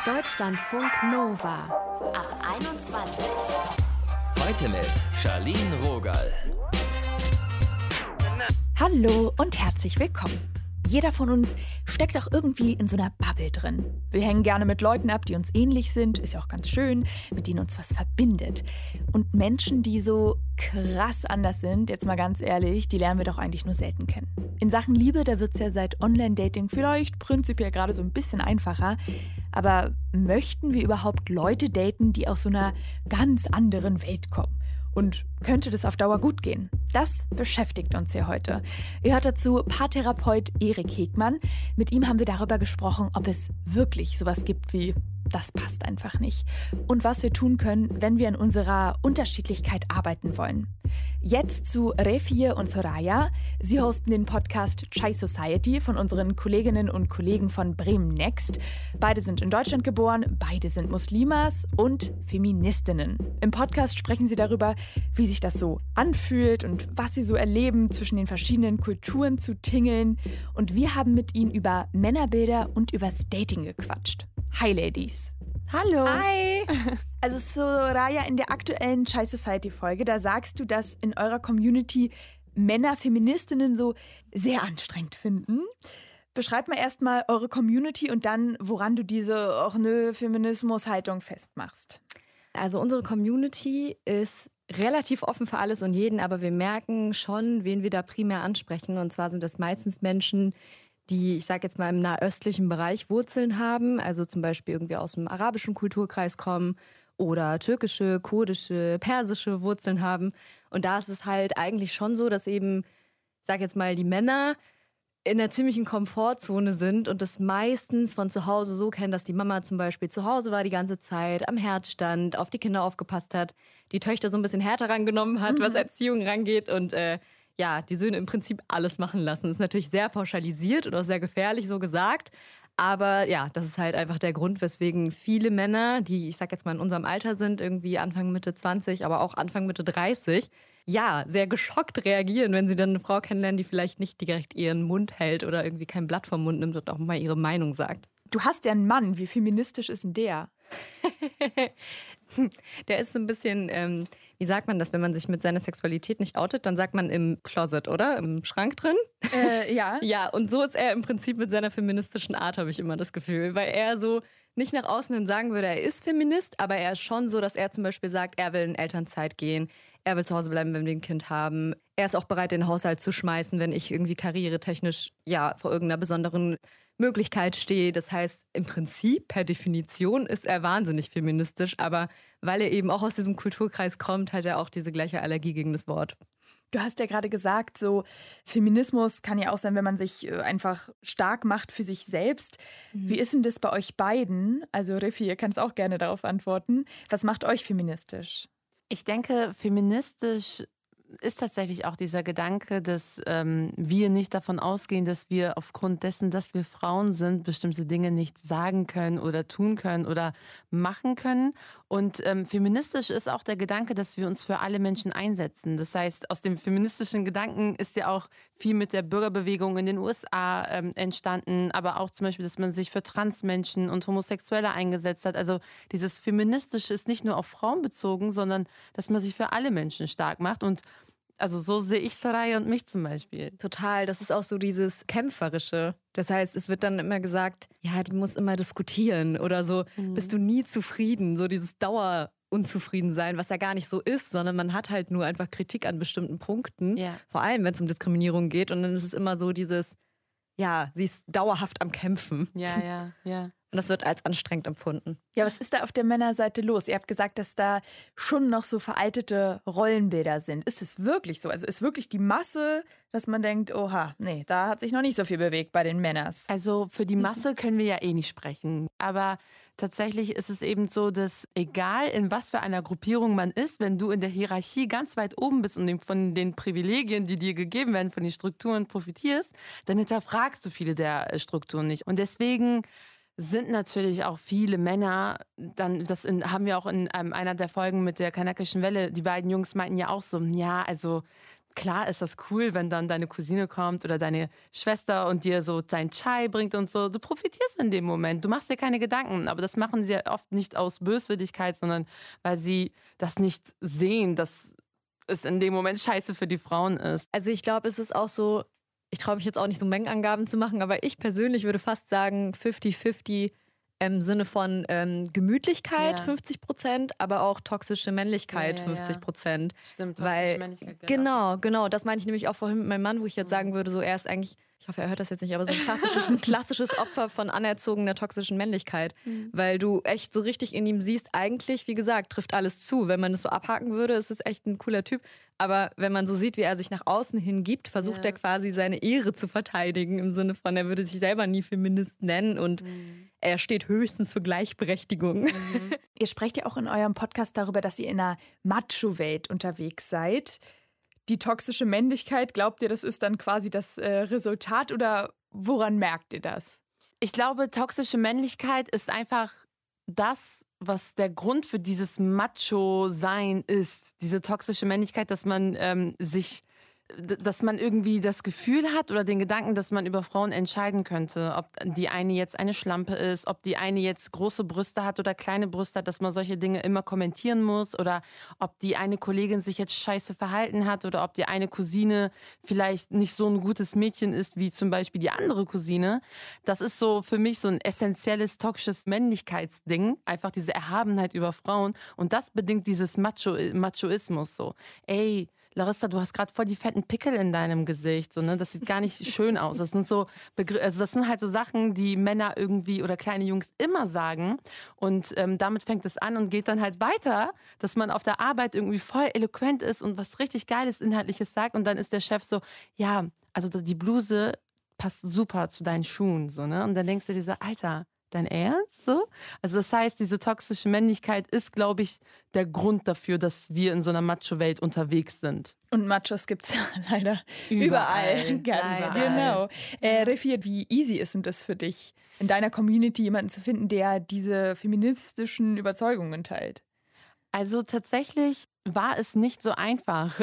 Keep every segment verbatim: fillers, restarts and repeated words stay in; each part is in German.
Deutschlandfunk Nova ab einundzwanzig. Heute mit Charlene Rogal. Hallo und herzlich willkommen. Jeder von uns steckt auch irgendwie in so einer Bubble drin. Wir hängen gerne mit Leuten ab, die uns ähnlich sind, ist ja auch ganz schön, mit denen uns was verbindet. Und Menschen, die so krass anders sind, jetzt mal ganz ehrlich, die lernen wir doch eigentlich nur selten kennen. In Sachen Liebe, da wird es ja seit Online-Dating vielleicht prinzipiell gerade so ein bisschen einfacher. Aber möchten wir überhaupt Leute daten, die aus so einer ganz anderen Welt kommen? Und könnte das auf Dauer gut gehen? Das beschäftigt uns hier heute. Ihr hört dazu Paartherapeut Erik Hegmann. Mit ihm haben wir darüber gesprochen, ob es wirklich sowas gibt wie das passt einfach nicht. Und was wir tun können, wenn wir in unserer Unterschiedlichkeit arbeiten wollen. Jetzt zu Refie und Soraya. Sie hosten den Podcast Chai Society von unseren Kolleginnen und Kollegen von Bremen Next. Beide sind in Deutschland geboren, beide sind Muslimas und Feministinnen. Im Podcast sprechen sie darüber, wie sich das so anfühlt und was sie so erleben, zwischen den verschiedenen Kulturen zu tingeln. Und wir haben mit ihnen über Männerbilder und übers Dating gequatscht. Hi Ladies. Hallo. Hi. Also Soraya, in der aktuellen Chai Society Folge, da sagst du, dass in eurer Community Männer Feministinnen so sehr anstrengend finden. Beschreib mal erstmal eure Community und dann, woran du diese ach nö Feminismus-Haltung festmachst. Also unsere Community ist relativ offen für alles und jeden, aber wir merken schon, wen wir da primär ansprechen. Und zwar sind das meistens Menschen, die, ich sage jetzt mal, im nahöstlichen Bereich Wurzeln haben, also zum Beispiel irgendwie aus dem arabischen Kulturkreis kommen oder türkische, kurdische, persische Wurzeln haben. Und da ist es halt eigentlich schon so, dass eben, ich sage jetzt mal, die Männer in einer ziemlichen Komfortzone sind und das meistens von zu Hause so kennen, dass die Mama zum Beispiel zu Hause war die ganze Zeit, am Herd stand, auf die Kinder aufgepasst hat, die Töchter so ein bisschen härter rangenommen hat, mhm. was Erziehung rangeht und äh, ja, die Söhne im Prinzip alles machen lassen. Das ist natürlich sehr pauschalisiert und auch sehr gefährlich so gesagt. Aber ja, das ist halt einfach der Grund, weswegen viele Männer, die, ich sag jetzt mal in unserem Alter sind, irgendwie Anfang, Mitte zwanzig, aber auch Anfang, Mitte dreißig, ja, sehr geschockt reagieren, wenn sie dann eine Frau kennenlernen, die vielleicht nicht direkt ihren Mund hält oder irgendwie kein Blatt vom Mund nimmt und auch mal ihre Meinung sagt. Du hast ja einen Mann. Wie feministisch ist denn der? Der ist so ein bisschen, ähm, wie sagt man das, wenn man sich mit seiner Sexualität nicht outet, dann sagt man im Closet, oder? Im Schrank drin? Äh, ja. Ja, und so ist er im Prinzip mit seiner feministischen Art, habe ich immer das Gefühl. Weil er so nicht nach außen hin sagen würde, er ist Feminist, aber er ist schon so, dass er zum Beispiel sagt, er will in Elternzeit gehen, er will zu Hause bleiben, wenn wir ein Kind haben. Er ist auch bereit, den Haushalt zu schmeißen, wenn ich irgendwie karrieretechnisch ja vor irgendeiner besonderen Möglichkeit stehe. Das heißt, im Prinzip, per Definition, ist er wahnsinnig feministisch, aber weil er eben auch aus diesem Kulturkreis kommt, hat er auch diese gleiche Allergie gegen das Wort. Du hast ja gerade gesagt, so Feminismus kann ja auch sein, wenn man sich einfach stark macht für sich selbst. Mhm. Wie ist denn das bei euch beiden? Also Refie, ihr könnt auch gerne darauf antworten. Was macht euch feministisch? Ich denke, feministisch ist tatsächlich auch dieser Gedanke, dass ähm, wir nicht davon ausgehen, dass wir aufgrund dessen, dass wir Frauen sind, bestimmte Dinge nicht sagen können oder tun können oder machen können. Und ähm, feministisch ist auch der Gedanke, dass wir uns für alle Menschen einsetzen. Das heißt, aus dem feministischen Gedanken ist ja auch viel mit der Bürgerbewegung in den U S A ähm, entstanden, aber auch zum Beispiel, dass man sich für Transmenschen und Homosexuelle eingesetzt hat. Also dieses Feministische ist nicht nur auf Frauen bezogen, sondern dass man sich für alle Menschen stark macht. Und also so sehe ich Soraya und mich zum Beispiel. Total, das ist auch so dieses Kämpferische. Das heißt, es wird dann immer gesagt, ja, die muss immer diskutieren oder so, mhm. bist du nie zufrieden, so dieses Dauerunzufriedensein, was ja gar nicht so ist, sondern man hat halt nur einfach Kritik an bestimmten Punkten, ja. Vor allem, wenn es um Diskriminierung geht und dann ist es immer so dieses, ja, sie ist dauerhaft am Kämpfen. Ja, ja, ja. Und das wird als anstrengend empfunden. Ja, was ist da auf der Männerseite los? Ihr habt gesagt, dass da schon noch so veraltete Rollenbilder sind. Ist es wirklich so? Also ist wirklich die Masse, dass man denkt, oha, nee, da hat sich noch nicht so viel bewegt bei den Männern. Also für die Masse können wir ja eh nicht sprechen. Aber tatsächlich ist es eben so, dass egal in was für einer Gruppierung man ist, wenn du in der Hierarchie ganz weit oben bist und von den Privilegien, die dir gegeben werden, von den Strukturen profitierst, dann hinterfragst du viele der Strukturen nicht. Und deswegen sind natürlich auch viele Männer, dann das in, haben wir auch in ähm, einer der Folgen mit der kanakischen Welle, die beiden Jungs meinten ja auch so, ja, also klar ist das cool, wenn dann deine Cousine kommt oder deine Schwester und dir so dein Chai bringt und so. Du profitierst in dem Moment. Du machst dir keine Gedanken. Aber das machen sie ja oft nicht aus Böswilligkeit, sondern weil sie das nicht sehen, dass es in dem Moment scheiße für die Frauen ist. Also ich glaube, es ist auch so, ich traue mich jetzt auch nicht so Mengenangaben zu machen, aber ich persönlich würde fast sagen fünfzig fünfzig im Sinne von ähm, Gemütlichkeit ja. fünfzig Prozent, aber auch toxische Männlichkeit ja, ja, fünfzig Prozent. Stimmt, toxische Weil, Männlichkeit. Genau, genau. Das meine ich nämlich auch vorhin mit meinem Mann, wo ich jetzt sagen würde, so er ist eigentlich, ich hoffe, er hört das jetzt nicht, aber so ein klassisches, ein klassisches Opfer von anerzogener toxischen Männlichkeit. Mhm. Weil du echt so richtig in ihm siehst, eigentlich, wie gesagt, trifft alles zu. Wenn man es so abhaken würde, ist es echt ein cooler Typ. Aber wenn man so sieht, wie er sich nach außen hingibt, versucht ja. er quasi seine Ehre zu verteidigen, im Sinne von, er würde sich selber nie Feminist nennen und mhm. er steht höchstens für Gleichberechtigung. Mhm. Ihr sprecht ja auch in eurem Podcast darüber, dass ihr in einer Macho-Welt unterwegs seid. Die toxische Männlichkeit, glaubt ihr, das ist dann quasi das äh, Resultat oder woran merkt ihr das? Ich glaube, toxische Männlichkeit ist einfach das, was der Grund für dieses Macho-Sein ist. Diese toxische Männlichkeit, dass man ähm, sich, dass man irgendwie das Gefühl hat oder den Gedanken, dass man über Frauen entscheiden könnte, ob die eine jetzt eine Schlampe ist, ob die eine jetzt große Brüste hat oder kleine Brüste hat, dass man solche Dinge immer kommentieren muss oder ob die eine Kollegin sich jetzt scheiße verhalten hat oder ob die eine Cousine vielleicht nicht so ein gutes Mädchen ist wie zum Beispiel die andere Cousine. Das ist so für mich so ein essentielles toxisches Männlichkeitsding, einfach diese Erhabenheit über Frauen und das bedingt dieses Macho, Machoismus so. Ey, Larissa, du hast gerade voll die fetten Pickel in deinem Gesicht. So, ne? Das sieht gar nicht schön aus. Das sind so Begr- also das sind halt so Sachen, die Männer irgendwie oder kleine Jungs immer sagen. Und ähm, damit fängt es an und geht dann halt weiter, dass man auf der Arbeit irgendwie voll eloquent ist und was richtig Geiles, Inhaltliches sagt. Und dann ist der Chef so, ja, also die Bluse passt super zu deinen Schuhen. So, ne? Und dann denkst du dir so, Alter, dein Ernst? So? Also das heißt, diese toxische Männlichkeit ist, glaube ich, der Grund dafür, dass wir in so einer Macho-Welt unterwegs sind. Und Machos gibt es ja leider überall. überall. Ganz leider. Genau. Äh, Reffi, wie easy ist denn das für dich, in deiner Community jemanden zu finden, der diese feministischen Überzeugungen teilt? Also tatsächlich war es nicht so einfach,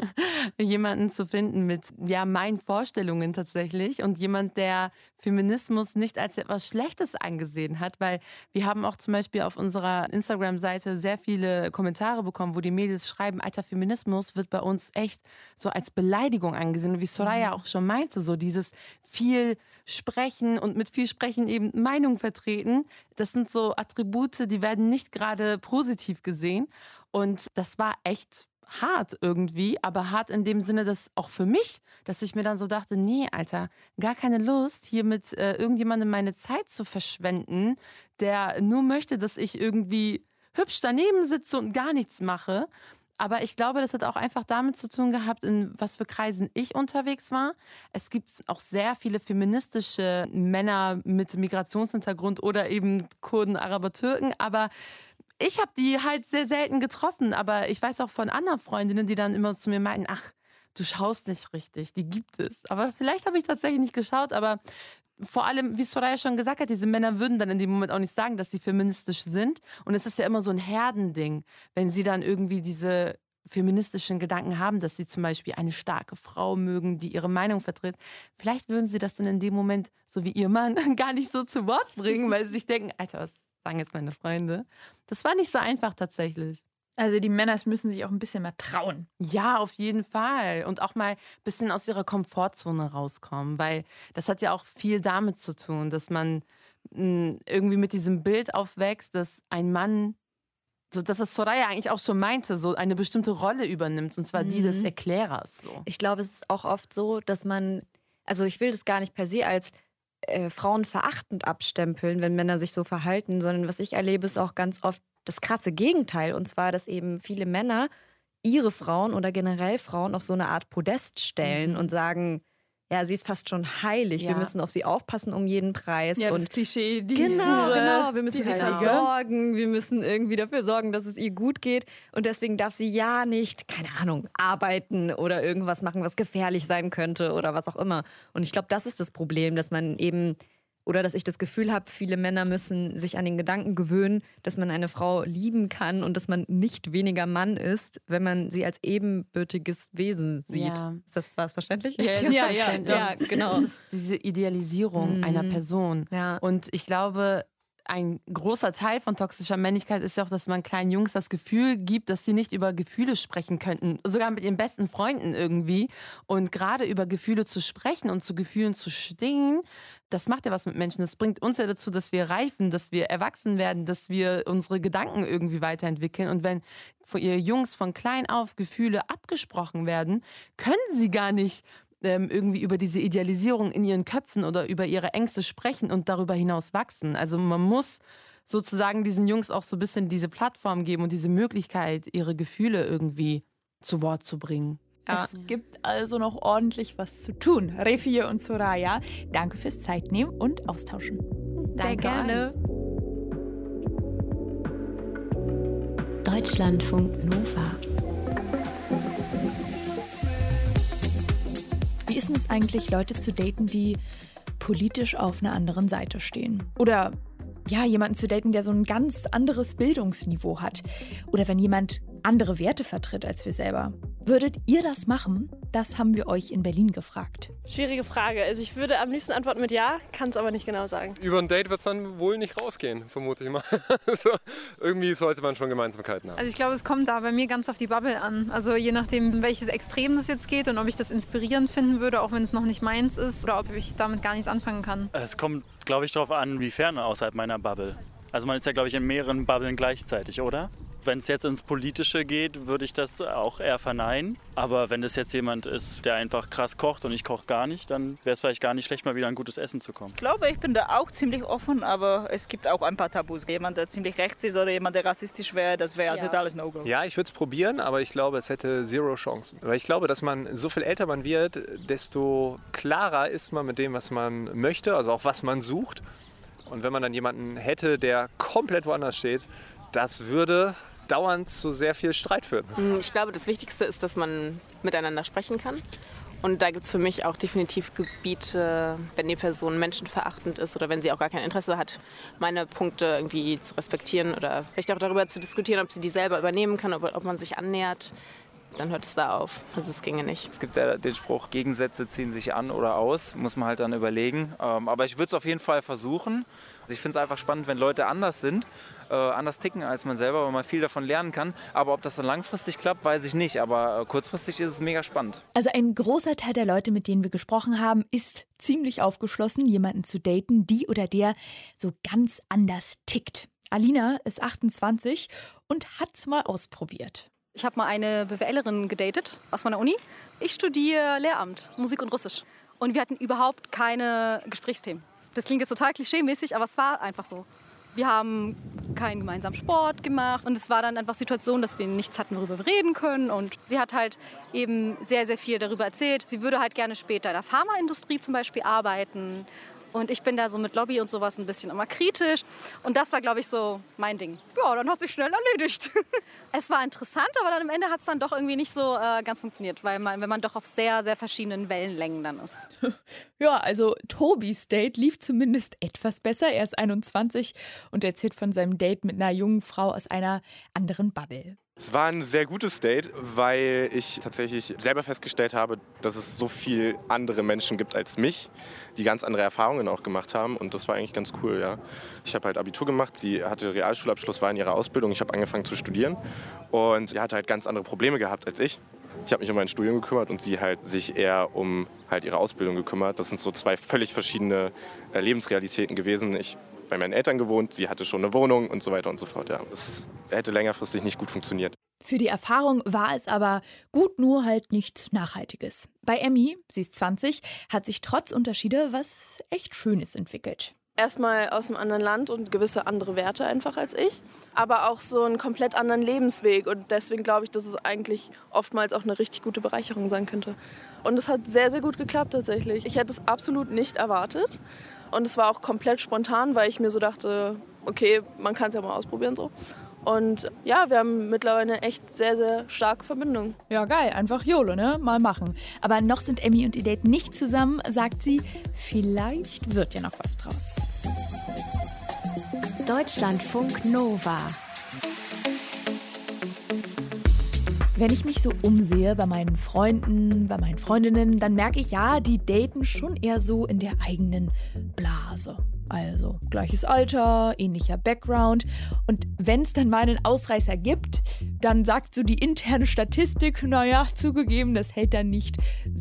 jemanden zu finden mit ja, meinen Vorstellungen tatsächlich und jemand, der Feminismus nicht als etwas Schlechtes angesehen hat, weil wir haben auch zum Beispiel auf unserer Instagram-Seite sehr viele Kommentare bekommen, wo die Mädels schreiben, alter, Feminismus wird bei uns echt so als Beleidigung angesehen. Und wie Soraya mhm. auch schon meinte, so dieses viel Sprechen und mit viel Sprechen eben Meinung vertreten, das sind so Attribute, die werden nicht gerade positiv gesehen. Und das war echt hart irgendwie, aber hart in dem Sinne, dass auch für mich, dass ich mir dann so dachte, nee, Alter, gar keine Lust, hier mit äh, irgendjemandem meine Zeit zu verschwenden, der nur möchte, dass ich irgendwie hübsch daneben sitze und gar nichts mache. Aber ich glaube, das hat auch einfach damit zu tun gehabt, in was für Kreisen ich unterwegs war. Es gibt auch sehr viele feministische Männer mit Migrationshintergrund oder eben Kurden, Araber, Türken, aber ich habe die halt sehr selten getroffen, aber ich weiß auch von anderen Freundinnen, die dann immer zu mir meinten, ach, du schaust nicht richtig, die gibt es. Aber vielleicht habe ich tatsächlich nicht geschaut, aber vor allem, wie Soraya schon gesagt hat, diese Männer würden dann in dem Moment auch nicht sagen, dass sie feministisch sind. Und es ist ja immer so ein Herdending, wenn sie dann irgendwie diese feministischen Gedanken haben, dass sie zum Beispiel eine starke Frau mögen, die ihre Meinung vertritt. Vielleicht würden sie das dann in dem Moment, so wie ihr Mann, gar nicht so zu Wort bringen, weil sie sich denken, Alter, was sagen jetzt meine Freunde. Das war nicht so einfach tatsächlich. Also die Männer müssen sich auch ein bisschen mehr trauen. Ja, auf jeden Fall. Und auch mal ein bisschen aus ihrer Komfortzone rauskommen, weil das hat ja auch viel damit zu tun, dass man mh, irgendwie mit diesem Bild aufwächst, dass ein Mann, so dass das Soraya eigentlich auch schon meinte, so eine bestimmte Rolle übernimmt, und zwar mhm. die des Erklärers. So. Ich glaube, es ist auch oft so, dass man, also ich will das gar nicht per se als Äh, Frauen verachtend abstempeln, wenn Männer sich so verhalten, sondern was ich erlebe, ist auch ganz oft das krasse Gegenteil. Und zwar, dass eben viele Männer ihre Frauen oder generell Frauen auf so eine Art Podest stellen mhm. und sagen, ja, sie ist fast schon heilig, ja. wir müssen auf sie aufpassen um jeden Preis. Ja, und das Klischee, die Genau, Hure, genau, wir müssen sie Heilige. versorgen, wir müssen irgendwie dafür sorgen, dass es ihr gut geht und deswegen darf sie ja nicht, keine Ahnung, arbeiten oder irgendwas machen, was gefährlich sein könnte oder was auch immer. Und ich glaube, das ist das Problem, dass man eben Oder dass ich das Gefühl habe, viele Männer müssen sich an den Gedanken gewöhnen, dass man eine Frau lieben kann und dass man nicht weniger Mann ist, wenn man sie als ebenbürtiges Wesen sieht. Ja. Ist das, war es verständlich? Ja, ja, ja, ja, genau. Das ist diese Idealisierung mhm. einer Person. Ja. Und ich glaube, ein großer Teil von toxischer Männlichkeit ist ja auch, dass man kleinen Jungs das Gefühl gibt, dass sie nicht über Gefühle sprechen könnten. Sogar mit ihren besten Freunden irgendwie. Und gerade über Gefühle zu sprechen und zu Gefühlen zu stehen, das macht ja was mit Menschen. Das bringt uns ja dazu, dass wir reifen, dass wir erwachsen werden, dass wir unsere Gedanken irgendwie weiterentwickeln. Und wenn von ihr Jungs von klein auf Gefühle abgesprochen werden, können sie gar nicht irgendwie über diese Idealisierung in ihren Köpfen oder über ihre Ängste sprechen und darüber hinaus wachsen. Also man muss sozusagen diesen Jungs auch so ein bisschen diese Plattform geben und diese Möglichkeit, ihre Gefühle irgendwie zu Wort zu bringen. Ja. Es gibt also noch ordentlich was zu tun. Refie und Soraya, danke fürs Zeitnehmen und Austauschen. Sehr danke gerne. Euch. Deutschlandfunk Nova. Wie ist es eigentlich, Leute zu daten, die politisch auf einer anderen Seite stehen? Oder ja, jemanden zu daten, der so ein ganz anderes Bildungsniveau hat? Oder wenn jemand andere Werte vertritt als wir selber. Würdet ihr das machen? Das haben wir euch in Berlin gefragt. Schwierige Frage. Also ich würde am liebsten antworten mit ja, kann es aber nicht genau sagen. Über ein Date wird es dann wohl nicht rausgehen, vermute ich mal. Also, irgendwie sollte man schon Gemeinsamkeiten haben. Also ich glaube, es kommt da bei mir ganz auf die Bubble an. Also je nachdem, in welches Extrem das jetzt geht und ob ich das inspirierend finden würde, auch wenn es noch nicht meins ist, oder ob ich damit gar nichts anfangen kann. Es kommt, glaube ich, darauf an, inwiefern außerhalb meiner Bubble. Also man ist ja, glaube ich, in mehreren Bubblen gleichzeitig, oder? Wenn es jetzt ins Politische geht, würde ich das auch eher verneinen. Aber wenn es jetzt jemand ist, der einfach krass kocht und ich koche gar nicht, dann wäre es vielleicht gar nicht schlecht, mal wieder an gutes Essen zu kommen. Ich glaube, ich bin da auch ziemlich offen, aber es gibt auch ein paar Tabus. Jemand, der ziemlich rechts ist oder jemand, der rassistisch wäre, das wäre ja. totales No-Go. Ja, ich würde es probieren, aber ich glaube, es hätte zero Chancen. Weil ich glaube, dass man, so viel älter man wird, desto klarer ist man mit dem, was man möchte, also auch was man sucht. Und wenn man dann jemanden hätte, der komplett woanders steht, das würde dauernd zu sehr viel Streit führen. Ich glaube, das Wichtigste ist, dass man miteinander sprechen kann. Und da gibt es für mich auch definitiv Gebiete, wenn die Person menschenverachtend ist oder wenn sie auch gar kein Interesse hat, meine Punkte irgendwie zu respektieren oder vielleicht auch darüber zu diskutieren, ob sie die selber übernehmen kann, ob, ob man sich annähert. Dann hört es da auf. Also es ginge nicht. Es gibt ja den Spruch, Gegensätze ziehen sich an oder aus. Muss man halt dann überlegen. Aber ich würde es auf jeden Fall versuchen. Ich finde es einfach spannend, wenn Leute anders sind, äh, anders ticken als man selber, weil man viel davon lernen kann. Aber ob das dann langfristig klappt, weiß ich nicht. Aber kurzfristig ist es mega spannend. Also ein großer Teil der Leute, mit denen wir gesprochen haben, ist ziemlich aufgeschlossen, jemanden zu daten, die oder der so ganz anders tickt. Alina ist achtundzwanzig und hat es mal ausprobiert. Ich habe mal eine BWLerin gedatet aus meiner Uni. Ich studiere Lehramt, Musik und Russisch. Und wir hatten überhaupt keine Gesprächsthemen. Das klingt jetzt total klischeemäßig, aber es war einfach so. Wir haben keinen gemeinsamen Sport gemacht und es war dann einfach Situation, dass wir nichts hatten, worüber wir reden können. Und sie hat halt eben sehr, sehr viel darüber erzählt. Sie würde halt gerne später in der Pharmaindustrie zum Beispiel arbeiten. Und ich bin da so mit Lobby und sowas ein bisschen immer kritisch. Und das war, glaube ich, so mein Ding. Ja, dann hat sich schnell erledigt. Es war interessant, aber dann am Ende hat es dann doch irgendwie nicht so äh, ganz funktioniert, weil man, wenn man doch auf sehr, sehr verschiedenen Wellenlängen dann ist. Ja, also Tobis Date lief zumindest etwas besser. Er ist einundzwanzig und erzählt von seinem Date mit einer jungen Frau aus einer anderen Bubble. Es war ein sehr gutes Date, weil ich tatsächlich selber festgestellt habe, dass es so viele andere Menschen gibt als mich, die ganz andere Erfahrungen auch gemacht haben. Und das war eigentlich ganz cool, ja. Ich habe halt Abitur gemacht, sie hatte Realschulabschluss, war in ihrer Ausbildung. Ich habe angefangen zu studieren und sie hatte halt ganz andere Probleme gehabt als ich. Ich habe mich um mein Studium gekümmert und sie halt sich eher um halt ihre Ausbildung gekümmert. Das sind so zwei völlig verschiedene äh, Lebensrealitäten gewesen. Ich bei meinen Eltern gewohnt, sie hatte schon eine Wohnung und so weiter und so fort. Ja. Das hätte längerfristig nicht gut funktioniert. Für die Erfahrung war es aber gut, nur halt nichts Nachhaltiges. Bei Emmy, sie ist zwanzig, hat sich trotz Unterschiede was echt Schönes entwickelt. Erstmal aus einem anderen Land und gewisse andere Werte einfach als ich, aber auch so einen komplett anderen Lebensweg. Und deswegen glaube ich, dass es eigentlich oftmals auch eine richtig gute Bereicherung sein könnte. Und es hat sehr, sehr gut geklappt tatsächlich. Ich hätte es absolut nicht erwartet. Und es war auch komplett spontan, weil ich mir so dachte, okay, man kann es ja mal ausprobieren so. Und ja, wir haben mittlerweile eine echt sehr, sehr starke Verbindung. Ja, geil. Einfach YOLO, ne? Mal machen. Aber noch sind Emmy und ihr Date nicht zusammen, sagt sie. Vielleicht wird ja noch was draus. Deutschlandfunk Nova. Wenn ich mich so umsehe bei meinen Freunden, bei meinen Freundinnen, dann merke ich, ja, die daten schon eher so in der eigenen Blase. Also gleiches Alter, ähnlicher Background. Und wenn es dann mal einen Ausreißer gibt, dann sagt so die interne Statistik, naja, zugegeben, das hält dann nicht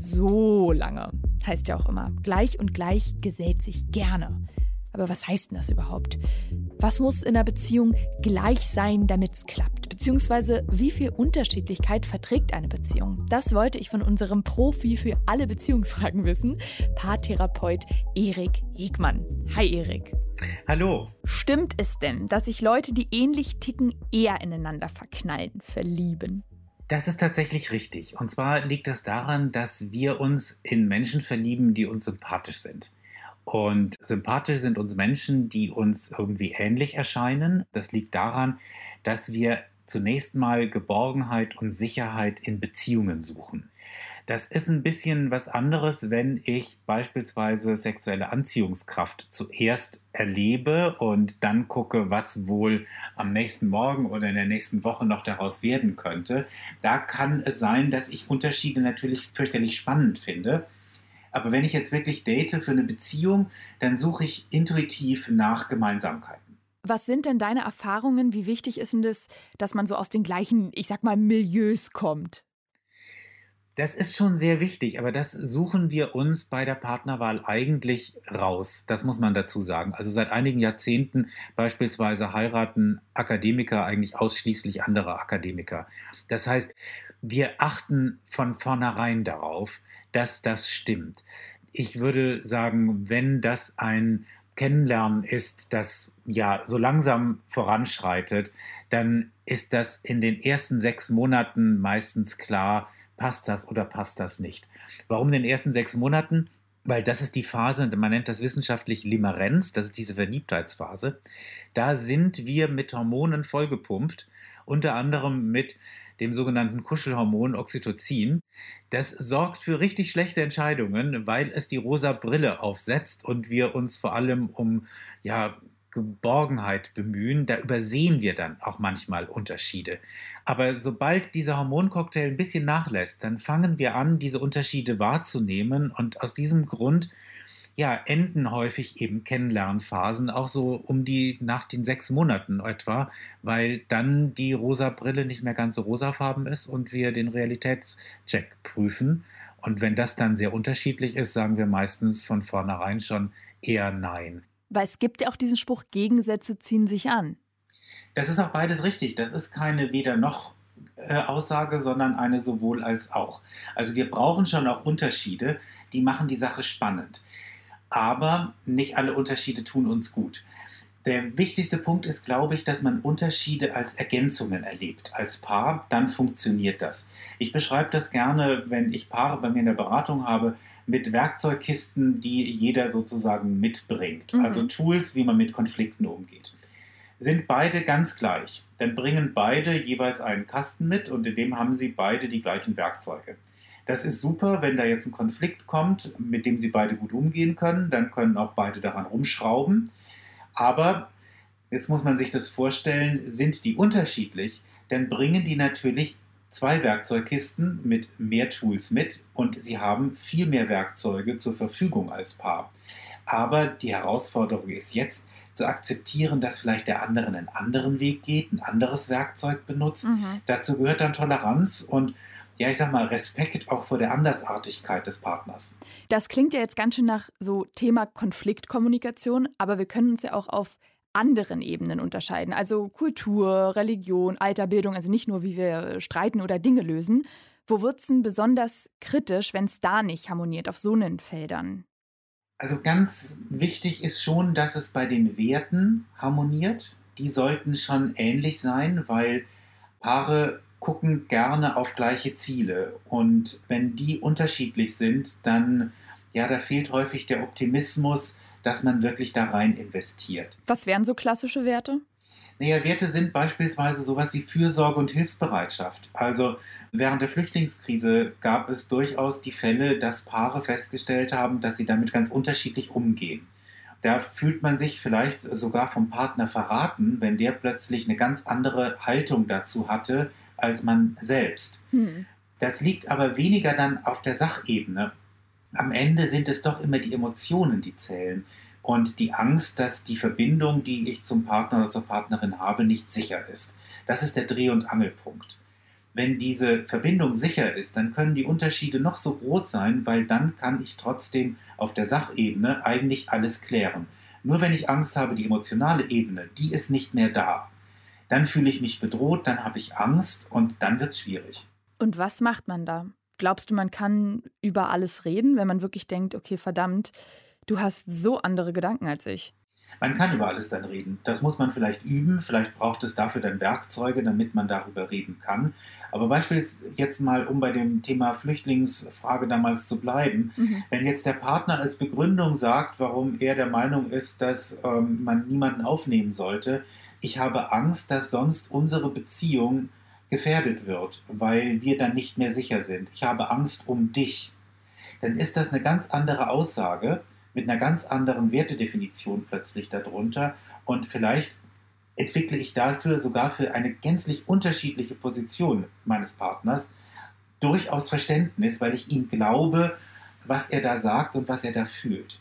so lange. Heißt ja auch immer, gleich und gleich gesellt sich gerne. Aber was heißt denn das überhaupt? Was muss in einer Beziehung gleich sein, damit es klappt? Beziehungsweise wie viel Unterschiedlichkeit verträgt eine Beziehung? Das wollte ich von unserem Profi für alle Beziehungsfragen wissen, Paartherapeut Erik Hegmann. Hi Erik. Hallo. Stimmt es denn, dass sich Leute, die ähnlich ticken, eher ineinander verknallen, verlieben? Das ist tatsächlich richtig. Und zwar liegt es daran, dass wir uns in Menschen verlieben, die uns sympathisch sind. Und sympathisch sind uns Menschen, die uns irgendwie ähnlich erscheinen. Das liegt daran, dass wir zunächst mal Geborgenheit und Sicherheit in Beziehungen suchen. Das ist ein bisschen was anderes, wenn ich beispielsweise sexuelle Anziehungskraft zuerst erlebe und dann gucke, was wohl am nächsten Morgen oder in der nächsten Woche noch daraus werden könnte. Da kann es sein, dass ich Unterschiede natürlich fürchterlich spannend finde. Aber wenn ich jetzt wirklich date für eine Beziehung, dann suche ich intuitiv nach Gemeinsamkeiten. Was sind denn deine Erfahrungen? Wie wichtig ist denn das, dass man so aus den gleichen, ich sag mal, Milieus kommt? Das ist schon sehr wichtig, aber das suchen wir uns bei der Partnerwahl eigentlich raus. Das muss man dazu sagen. Also seit einigen Jahrzehnten beispielsweise heiraten Akademiker eigentlich ausschließlich andere Akademiker. Das heißt, wir achten von vornherein darauf, dass das stimmt. Ich würde sagen, wenn das ein Kennenlernen ist, das ja so langsam voranschreitet, dann ist das in den ersten sechs Monaten meistens klar, passt das oder passt das nicht. Warum in den ersten sechs Monaten? Weil das ist die Phase, man nennt das wissenschaftlich Limerenz, das ist diese Verliebtheitsphase. Da sind wir mit Hormonen vollgepumpt, unter anderem mit dem sogenannten Kuschelhormon Oxytocin. Das sorgt für richtig schlechte Entscheidungen, weil es die rosa Brille aufsetzt und wir uns vor allem um ja, Geborgenheit bemühen. Da übersehen wir dann auch manchmal Unterschiede. Aber sobald dieser Hormoncocktail ein bisschen nachlässt, dann fangen wir an, diese Unterschiede wahrzunehmen. Und aus diesem Grund ja, enden häufig eben Kennenlernphasen, auch so um die nach den sechs Monaten etwa, weil dann die rosa Brille nicht mehr ganz so rosafarben ist und wir den Realitätscheck prüfen. Und wenn das dann sehr unterschiedlich ist, sagen wir meistens von vornherein schon eher nein. Weil es gibt ja auch diesen Spruch, Gegensätze ziehen sich an. Das ist auch beides richtig. Das ist keine weder-noch äh, Aussage, sondern eine sowohl als auch. Also wir brauchen schon auch Unterschiede, die machen die Sache spannend. Aber nicht alle Unterschiede tun uns gut. Der wichtigste Punkt ist, glaube ich, dass man Unterschiede als Ergänzungen erlebt, als Paar, dann funktioniert das. Ich beschreibe das gerne, wenn ich Paare bei mir in der Beratung habe, mit Werkzeugkisten, die jeder sozusagen mitbringt. Mhm. Also Tools, wie man mit Konflikten umgeht. Sind beide ganz gleich, dann bringen beide jeweils einen Kasten mit und in dem haben sie beide die gleichen Werkzeuge. Das ist super, wenn da jetzt ein Konflikt kommt, mit dem sie beide gut umgehen können, dann können auch beide daran rumschrauben. Aber jetzt muss man sich das vorstellen, sind die unterschiedlich, dann bringen die natürlich zwei Werkzeugkisten mit mehr Tools mit und sie haben viel mehr Werkzeuge zur Verfügung als Paar. Aber die Herausforderung ist jetzt, zu akzeptieren, dass vielleicht der andere einen anderen Weg geht, ein anderes Werkzeug benutzt. Mhm. Dazu gehört dann Toleranz und ja, ich sag mal, Respekt auch vor der Andersartigkeit des Partners. Das klingt ja jetzt ganz schön nach so Thema Konfliktkommunikation, aber wir können uns ja auch auf anderen Ebenen unterscheiden. Also Kultur, Religion, Alter, Bildung, also nicht nur, wie wir streiten oder Dinge lösen. Wo wird es denn besonders kritisch, wenn es da nicht harmoniert, auf so einen Feldern? Also ganz wichtig ist schon, dass es bei den Werten harmoniert. Die sollten schon ähnlich sein, weil Paare gucken gerne auf gleiche Ziele. Und wenn die unterschiedlich sind, dann, ja, da fehlt häufig der Optimismus, dass man wirklich da rein investiert. Was wären so klassische Werte? Naja, Werte sind beispielsweise sowas wie Fürsorge und Hilfsbereitschaft. Also während der Flüchtlingskrise gab es durchaus die Fälle, dass Paare festgestellt haben, dass sie damit ganz unterschiedlich umgehen. Da fühlt man sich vielleicht sogar vom Partner verraten, wenn der plötzlich eine ganz andere Haltung dazu hatte, als man selbst. Hm. Das liegt aber weniger dann auf der Sachebene. Am Ende sind es doch immer die Emotionen, die zählen. Und die Angst, dass die Verbindung, die ich zum Partner oder zur Partnerin habe, nicht sicher ist. Das ist der Dreh- und Angelpunkt. Wenn diese Verbindung sicher ist, dann können die Unterschiede noch so groß sein, weil dann kann ich trotzdem auf der Sachebene eigentlich alles klären. Nur wenn ich Angst habe, die emotionale Ebene, die ist nicht mehr da. Dann fühle ich mich bedroht, dann habe ich Angst und dann wird es schwierig. Und was macht man da? Glaubst du, man kann über alles reden, wenn man wirklich denkt, okay, verdammt, du hast so andere Gedanken als ich? Man kann über alles dann reden. Das muss man vielleicht üben. Vielleicht braucht es dafür dann Werkzeuge, damit man darüber reden kann. Aber beispielsweise jetzt mal, um bei dem Thema Flüchtlingsfrage damals zu bleiben. Mhm. Wenn jetzt der Partner als Begründung sagt, warum er der Meinung ist, dass ähm, man niemanden aufnehmen sollte, ich habe Angst, dass sonst unsere Beziehung gefährdet wird, weil wir dann nicht mehr sicher sind. Ich habe Angst um dich. Dann ist das eine ganz andere Aussage, mit einer ganz anderen Wertedefinition plötzlich darunter und vielleicht entwickle ich dafür sogar für eine gänzlich unterschiedliche Position meines Partners durchaus Verständnis, weil ich ihm glaube, was er da sagt und was er da fühlt.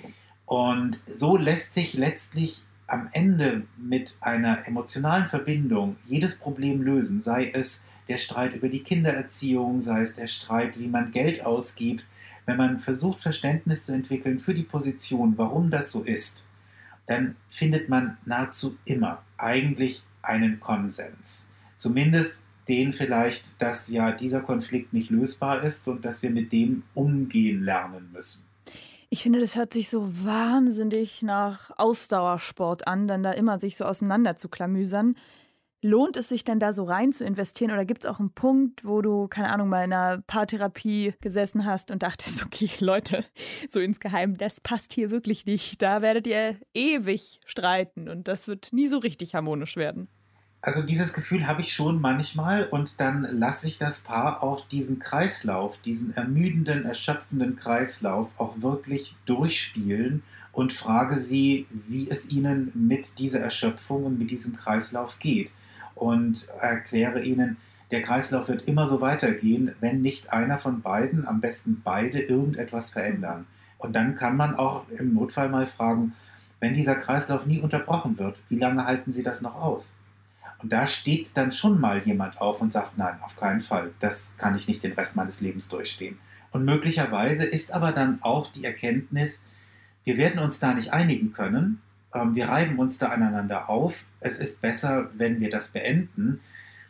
Und so lässt sich letztlich am Ende mit einer emotionalen Verbindung jedes Problem lösen, sei es der Streit über die Kindererziehung, sei es der Streit, wie man Geld ausgibt. Wenn man versucht, Verständnis zu entwickeln für die Position, warum das so ist, dann findet man nahezu immer eigentlich einen Konsens. Zumindest den vielleicht, dass ja dieser Konflikt nicht lösbar ist und dass wir mit dem umgehen lernen müssen. Ich finde, das hört sich so wahnsinnig nach Ausdauersport an, dann da immer sich so auseinander zu klamüsern. Lohnt es sich denn da so rein zu investieren oder gibt es auch einen Punkt, wo du, keine Ahnung, mal in einer Paartherapie gesessen hast und dachtest, okay, Leute, so insgeheim, das passt hier wirklich nicht. Da werdet ihr ewig streiten und das wird nie so richtig harmonisch werden. Also dieses Gefühl habe ich schon manchmal und dann lasse ich das Paar auch diesen Kreislauf, diesen ermüdenden, erschöpfenden Kreislauf auch wirklich durchspielen und frage sie, wie es ihnen mit dieser Erschöpfung und mit diesem Kreislauf geht. Und erkläre ihnen, der Kreislauf wird immer so weitergehen, wenn nicht einer von beiden, am besten beide, irgendetwas verändern. Und dann kann man auch im Notfall mal fragen, wenn dieser Kreislauf nie unterbrochen wird, wie lange halten Sie das noch aus? Und da steht dann schon mal jemand auf und sagt, nein, auf keinen Fall, das kann ich nicht den Rest meines Lebens durchstehen. Und möglicherweise ist aber dann auch die Erkenntnis, wir werden uns da nicht einigen können, wir reiben uns da aneinander auf, es ist besser, wenn wir das beenden,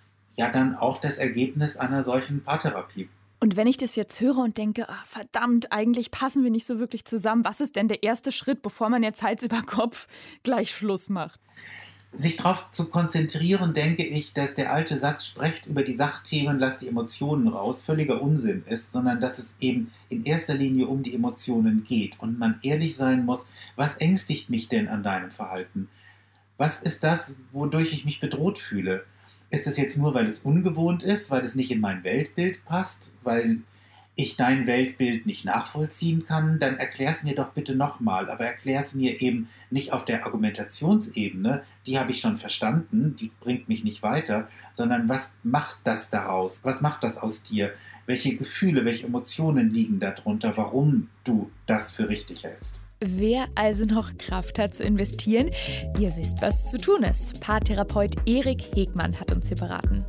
ja dann auch das Ergebnis einer solchen Paartherapie. Und wenn ich das jetzt höre und denke, ach, verdammt, eigentlich passen wir nicht so wirklich zusammen, was ist denn der erste Schritt, bevor man jetzt Hals über Kopf gleich Schluss macht? Sich darauf zu konzentrieren, denke ich, dass der alte Satz, sprecht über die Sachthemen, lasst die Emotionen raus, völliger Unsinn ist, sondern dass es eben in erster Linie um die Emotionen geht und man ehrlich sein muss, was ängstigt mich denn an deinem Verhalten? Was ist das, wodurch ich mich bedroht fühle? Ist es jetzt nur, weil es ungewohnt ist, weil es nicht in mein Weltbild passt, weil ich dein Weltbild nicht nachvollziehen kann, dann erklär es mir doch bitte nochmal, aber erklär es mir eben nicht auf der Argumentationsebene, die habe ich schon verstanden, die bringt mich nicht weiter, sondern was macht das daraus? Was macht das aus dir? Welche Gefühle, welche Emotionen liegen darunter, warum du das für richtig hältst? Wer also noch Kraft hat zu investieren, ihr wisst, was zu tun ist. Paartherapeut Erik Hegmann hat uns hier beraten.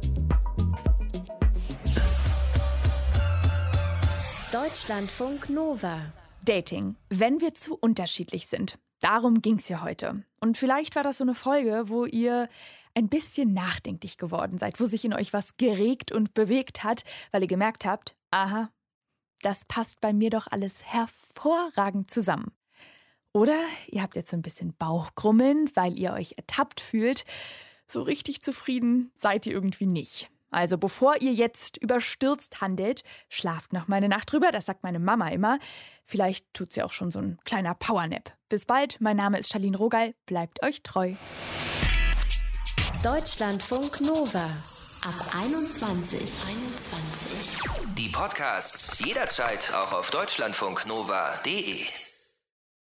Deutschlandfunk Nova. Dating, wenn wir zu unterschiedlich sind. Darum ging es ja heute. Und vielleicht war das so eine Folge, wo ihr ein bisschen nachdenklich geworden seid, wo sich in euch was geregt und bewegt hat, weil ihr gemerkt habt, aha, das passt bei mir doch alles hervorragend zusammen. Oder ihr habt jetzt so ein bisschen Bauchgrummeln, weil ihr euch ertappt fühlt. So richtig zufrieden seid ihr irgendwie nicht. Also bevor ihr jetzt überstürzt handelt, schlaft noch mal eine Nacht drüber, das sagt meine Mama immer. Vielleicht tut's ja auch schon so ein kleiner Powernap. Bis bald, mein Name ist Charlene Rogal, bleibt euch treu. Deutschlandfunk Nova. Ab einundzwanzig. einundzwanzig. Die Podcasts jederzeit auch auf deutschlandfunknova punkt de.